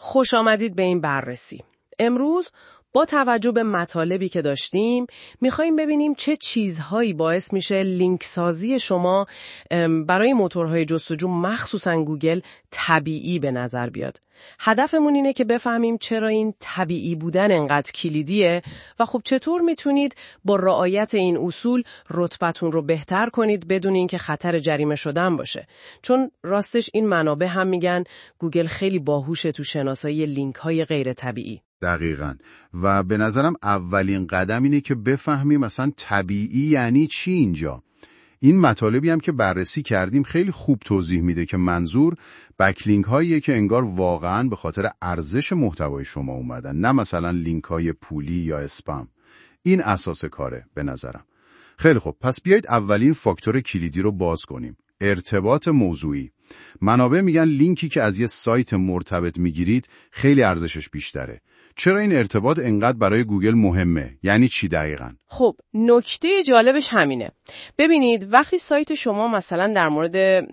خوش آمدید به این بررسی. امروز با توجه به مطالبی که داشتیم میخوایم ببینیم چه چیزهایی باعث میشه لینک سازی شما برای موتورهای جستجو مخصوصاً گوگل طبیعی به نظر بیاد. هدفمون اینه که بفهمیم چرا این طبیعی بودن انقدر کلیدیه و خب چطور میتونید با رعایت این اصول رتبتون رو بهتر کنید بدون اینکه خطر جریمه شدن باشه. چون راستش این منابع هم میگن گوگل خیلی باهوشه تو شناسایی لینک های غیر طبیعی. دقیقاً. و به نظرم اولین قدم اینه که بفهمیم مثلا طبیعی یعنی چی اینجا. این مطالبی هم که بررسی کردیم خیلی خوب توضیح میده که منظور بکلینک هاییه که انگار واقعاً به خاطر ارزش محتوای شما اومدن، نه مثلا لینک های پولی یا اسپم. این اساس کاره به نظرم. خیلی خوب، پس بیایید اولین فاکتور کلیدی رو باز کنیم. ارتباط موضوعی. منابع میگن لینکی که از یه سایت مرتبط میگیرید خیلی ارزشش بیشتره. چرا این ارتباط انقدر برای گوگل مهمه؟ یعنی چی دقیقاً؟ خب نکته جالبش همینه. ببینید وقتی سایت شما مثلا در مورد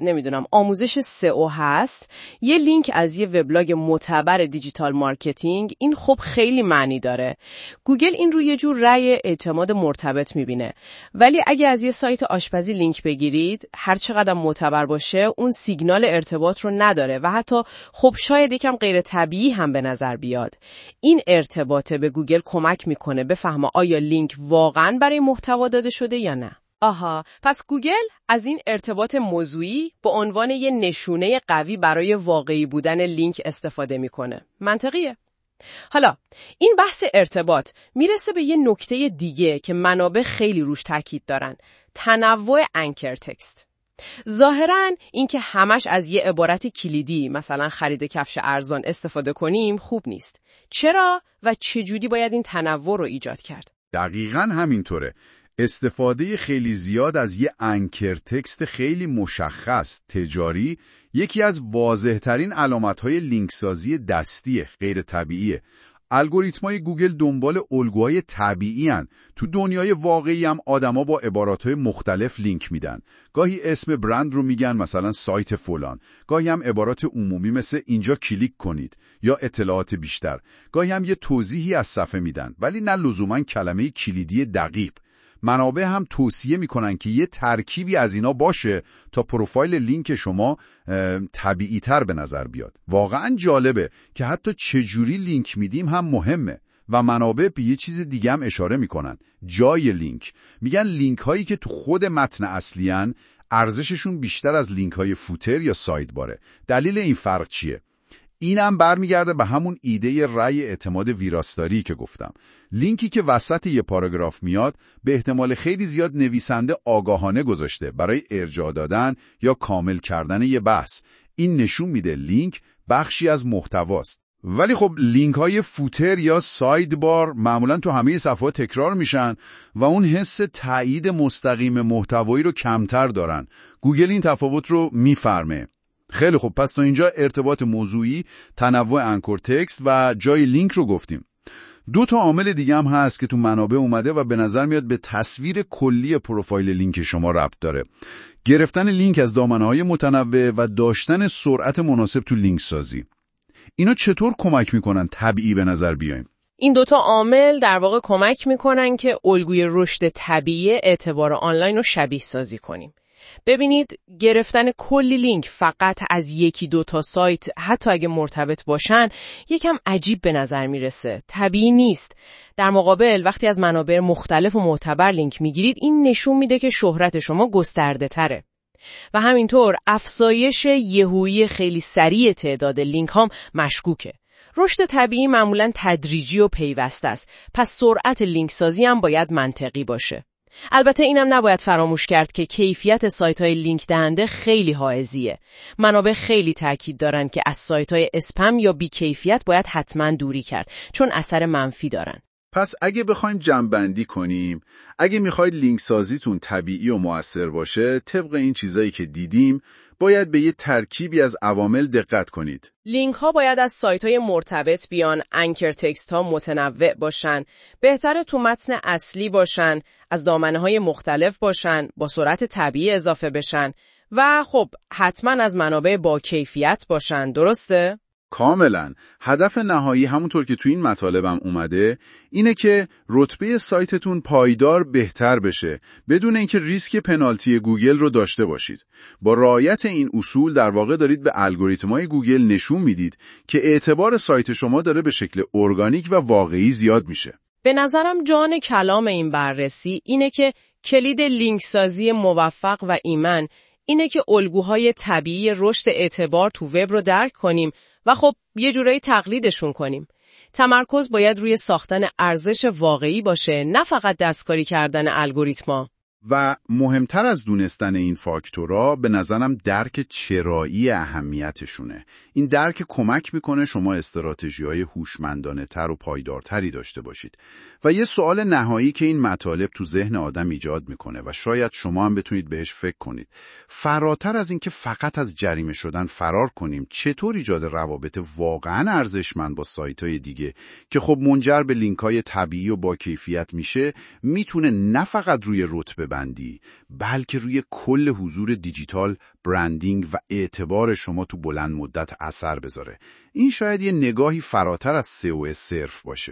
آموزش SEO هست، یه لینک از یه وبلاگ معتبر دیجیتال مارکتینگ، این خب خیلی معنی داره. گوگل این رو یه جور رأی اعتماد مرتبط میبینه. ولی اگه از یه سایت آشپزی لینک بگیرید، هر چقدر معتبر باشه اون سیگنال ارتباط رو نداره و حتی خب شاید یکم غیر طبیعی هم به نظر بیاد. این ارتباطه به گوگل کمک میکنه بفهمه آیا لینک واقعاً برای محتوا داده شده یا نه. آها، پس گوگل از این ارتباط موضوعی به عنوان یه نشونه قوی برای واقعی بودن لینک استفاده میکنه. منطقیه. حالا این بحث ارتباط میرسه به یه نکته دیگه که منابع خیلی روش تاکید دارن: تنوع انکر تکست. ظاهراً اینکه همش از یه عبارت کلیدی مثلا خرید کفش ارزان استفاده کنیم خوب نیست. چرا و چجوری باید این تنوع رو ایجاد کرد؟ دقیقاً همینطوره. استفاده خیلی زیاد از یه انکر تکست خیلی مشخص تجاری یکی از واضح‌ترین علامت‌های لینک سازی دستیه، غیر طبیعیه. الگوریتم‌های گوگل دنبال الگوهای طبیعی هن. تو دنیای واقعی هم آدما با عبارات‌های مختلف لینک میدن. گاهی اسم برند رو میگن مثلا سایت فلان، گاهی هم عبارات عمومی مثل اینجا کلیک کنید یا اطلاعات بیشتر، گاهی هم یه توضیحی از صفحه میدن، ولی نه لزوما کلمه کلیدی دقیق. منابع هم توصیه میکنن که یه ترکیبی از اینا باشه تا پروفایل لینک شما طبیعی تر به نظر بیاد. واقعا جالبه که حتی چجوری لینک میدیم هم مهمه و منابع به یه چیز دیگه هم اشاره میکنن: جای لینک. میگن لینک هایی که تو خود متن اصلی هن ارزششون بیشتر از لینک های فوتر یا ساید باره. دلیل این فرق چیه؟ اینم برمیگرده به همون ایده رأی اعتماد ویراستاری که گفتم. لینکی که وسط یه پاراگراف میاد به احتمال خیلی زیاد نویسنده آگاهانه گذاشته برای ارجاع دادن یا کامل کردن یه بحث. این نشون میده لینک بخشی از محتواست. ولی خب لینک های فوتر یا ساید بار معمولا تو همه صفحات تکرار میشن و اون حس تایید مستقیم محتوایی رو کمتر دارن. گوگل این تفاوت رو میفهمه. خیلی خوب، پس تا اینجا ارتباط موضوعی، تنوع انکور تکست و جای لینک رو گفتیم. 2 تا عامل دیگه هم هست که تو منابع اومده و به نظر میاد به تصویر کلی پروفایل لینک شما ربط داره: گرفتن لینک از دامنه‌های متنوع و داشتن سرعت مناسب تو لینک سازی. اینا چطور کمک میکنن طبیعی به نظر بیایم؟ این 2 تا عامل در واقع کمک میکنن که الگوی رشد طبیعی اعتبار آنلاین رو شبیه سازی کنیم. ببینید، گرفتن کلی لینک فقط از 1-2 تا سایت، حتی اگه مرتبط باشن، یکم عجیب به نظر میرسه. طبیعی نیست. در مقابل وقتی از منابع مختلف و معتبر لینک میگیرید، این نشون میده که شهرت شما گسترده تره. و همینطور افزایش یهویی خیلی سریع تعداد لینک هم مشکوکه. رشد طبیعی معمولاً تدریجی و پیوسته است. پس سرعت لینک سازی هم باید منطقی باشه. البته اینم نباید فراموش کرد که کیفیت سایت‌های لینک دهنده خیلی حائزیه. منابع خیلی تاکید دارن که از سایت‌های اسپم یا بی‌کیفیت باید حتما دوری کرد، چون اثر منفی دارن. پس اگه بخوایم جمع‌بندی کنیم، اگه میخواید لینک سازیتون طبیعی و مؤثر باشه، طبق این چیزایی که دیدیم، باید به یه ترکیبی از عوامل دقت کنید. لینک ها باید از سایت های مرتبط بیان، انکر تکست ها متنوع باشن، بهتره تو متن اصلی باشن، از دامنه های مختلف باشن، با سرعت طبیعی اضافه بشن و خب حتما از منابع با کیفیت باشن. درسته؟ کاملا. هدف نهایی همونطور که تو این مطالبم اومده اینه که رتبه سایتتون پایدار بهتر بشه بدون اینکه ریسک پنالتی گوگل رو داشته باشید. با رعایت این اصول در واقع دارید به الگوریتم‌های گوگل نشون میدید که اعتبار سایت شما داره به شکل ارگانیک و واقعی زیاد میشه. به نظرم جان کلام این بررسی اینه که کلید لینک سازی موفق و ایمن اینه که الگوهای طبیعی رشد اعتبار تو وب رو درک کنیم و خب یه جورایی تقلیدشون کنیم. تمرکز باید روی ساختن ارزش واقعی باشه، نه فقط دستکاری کردن الگوریتما. و مهمتر از دونستن این فاکتورها به نظرم درک چرایی اهمیتشونه. این درک کمک میکنه شما استراتژی‌های هوشمندانه تر و پایدارتری داشته باشید. و یه سوال نهایی که این مطالب تو ذهن آدم ایجاد میکنه و شاید شما هم بتونید بهش فکر کنید. فراتر از این که فقط از جریمه شدن فرار کنیم، چطور ایجاد روابط واقعاً ارزشمند با سایت‌های دیگه که خب منجر به لینک‌های طبیعی و با کیفیت میشه، میتونه نه فقط روی رتبه بندی بلکه روی کل حضور دیجیتال، برندینگ و اعتبار شما تو بلند مدت اثر بذاره. این شاید یه نگاهی فراتر از SEO صرف باشه.